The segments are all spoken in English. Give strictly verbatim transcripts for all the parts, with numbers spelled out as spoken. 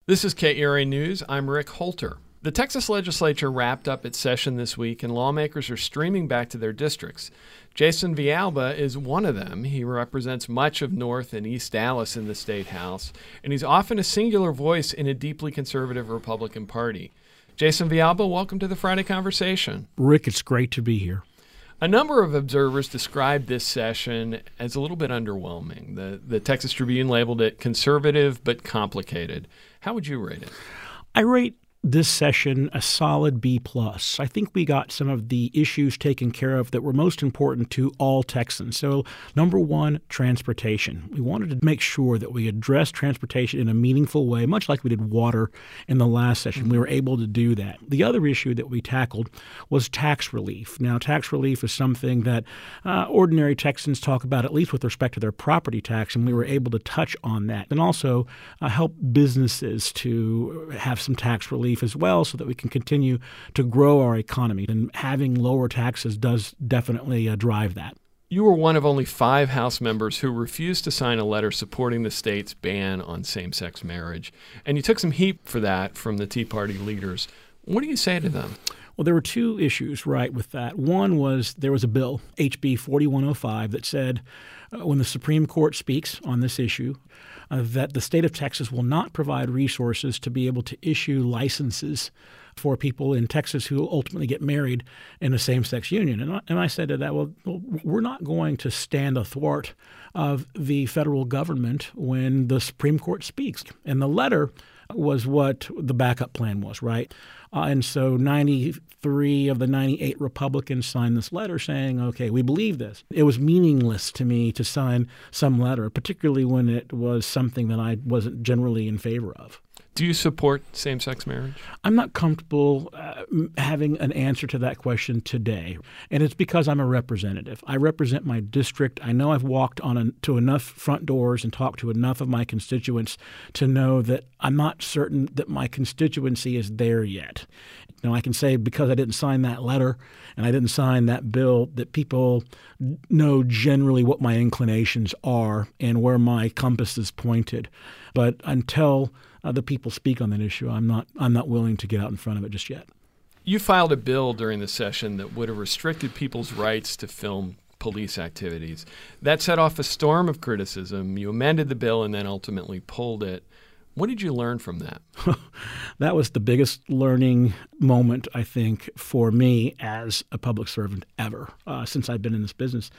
This is K E R A News. I'm Rick Holter. The Texas legislature wrapped up its session this week, and lawmakers are streaming back to their districts. Jason Villalba is one of them. He represents much of North and East Dallas in the State House, and he's often a singular voice in a deeply conservative Republican Party. Jason Villalba, welcome to the Friday Conversation. Rick, it's great to be here. A number of observers described this session as a little bit underwhelming. The, the Texas Tribune labeled it conservative but complicated. How would you rate it? I rate this session a solid B plus. I think we got some of the issues taken care of that were most important to all Texans. So number one, transportation. We wanted to make sure that we addressed transportation in a meaningful way, much like we did water in the last session. We were able to do that. The other issue that we tackled was tax relief. Now, tax relief is something that uh, ordinary Texans talk about, at least with respect to their property tax, and we were able to touch on that. And also uh, help businesses to have some tax relief as well, so that we can continue to grow our economy. And having lower taxes does definitely uh, drive that. You were one of only five House members who refused to sign a letter supporting the state's ban on same-sex marriage. And you took some heat for that from the Tea Party leaders. What do you say to them? Well, there were two issues, right, with that. One was there was a bill, H B forty-one oh five, that said uh, when the Supreme Court speaks on this issue, uh, that the state of Texas will not provide resources to be able to issue licenses for people in Texas who ultimately get married in a same-sex union. And I, and I said to that, well, we're not going to stand athwart of the federal government when the Supreme Court speaks. And the letter was what the backup plan was, right? Uh, and so ninety-three of the ninety-eight Republicans signed this letter saying, okay, we believe this. It was meaningless to me to sign some letter, particularly when it was something that I wasn't generally in favor of. Do you support same-sex marriage? I'm not comfortable uh, having an answer to that question today, and it's because I'm a representative. I represent my district. I know I've walked on a, to enough front doors and talked to enough of my constituents to know that I'm not certain that my constituency is there yet. Now, I can say because I didn't sign that letter and I didn't sign that bill that people know generally what my inclinations are and where my compass is pointed. But until uh, the people speak on that issue, I'm not I'm not willing to get out in front of it just yet. You filed a bill during the session that would have restricted people's rights to film police activities. That set off a storm of criticism. You amended the bill and then ultimately pulled it. What did you learn from that? That was the biggest learning moment, I think, for me as a public servant ever, uh, since I've been in this business.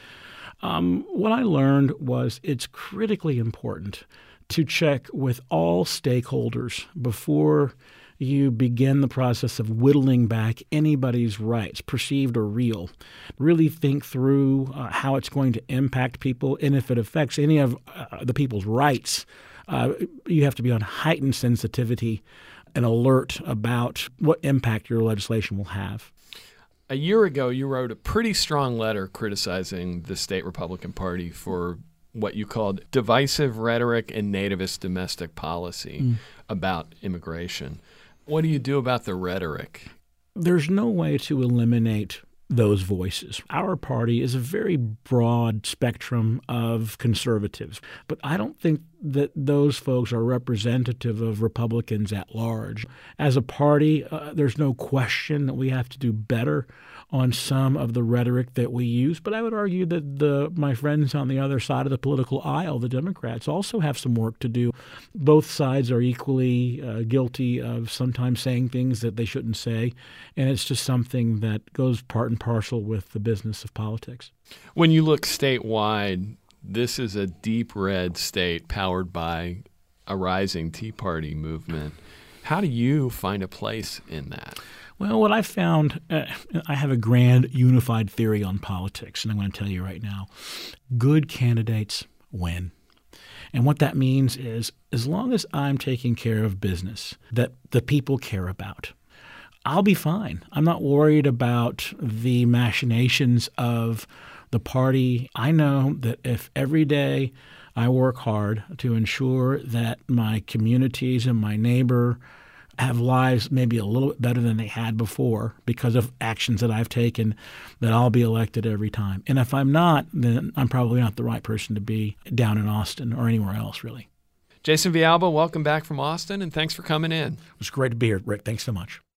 Um, what I learned was it's critically important to check with all stakeholders before you begin the process of whittling back anybody's rights, perceived or real. Really think through uh, how it's going to impact people, and if it affects any of uh, the people's rights, Uh, you have to be on heightened sensitivity and alert about what impact your legislation will have. A year ago, you wrote a pretty strong letter criticizing the state Republican Party for what you called divisive rhetoric and nativist domestic policy mm. about immigration. What do you do about the rhetoric? There's no way to eliminate those voices. Our party is a very broad spectrum of conservatives, but I don't think that those folks are representative of Republicans at large. As a party, uh, there's no question that we have to do better on some of the rhetoric that we use, but I would argue that the my friends on the other side of the political aisle, the Democrats, also have some work to do. Both sides are equally uh, guilty of sometimes saying things that they shouldn't say, and it's just something that goes part and parcel with the business of politics. When you look statewide, this is a deep red state powered by a rising Tea Party movement. How do you find a place in that? Well, what I found, uh, I have a grand unified theory on politics, and I'm going to tell you right now. Good candidates win. And what that means is as long as I'm taking care of business that the people care about, I'll be fine. I'm not worried about the machinations of the party. I know that if every day I work hard to ensure that my communities and my neighbor have lives maybe a little bit better than they had before because of actions that I've taken, that I'll be elected every time. And if I'm not, then I'm probably not the right person to be down in Austin or anywhere else, really. Jason Villalba, welcome back from Austin, and thanks for coming in. It was great to be here, Rick. Thanks so much.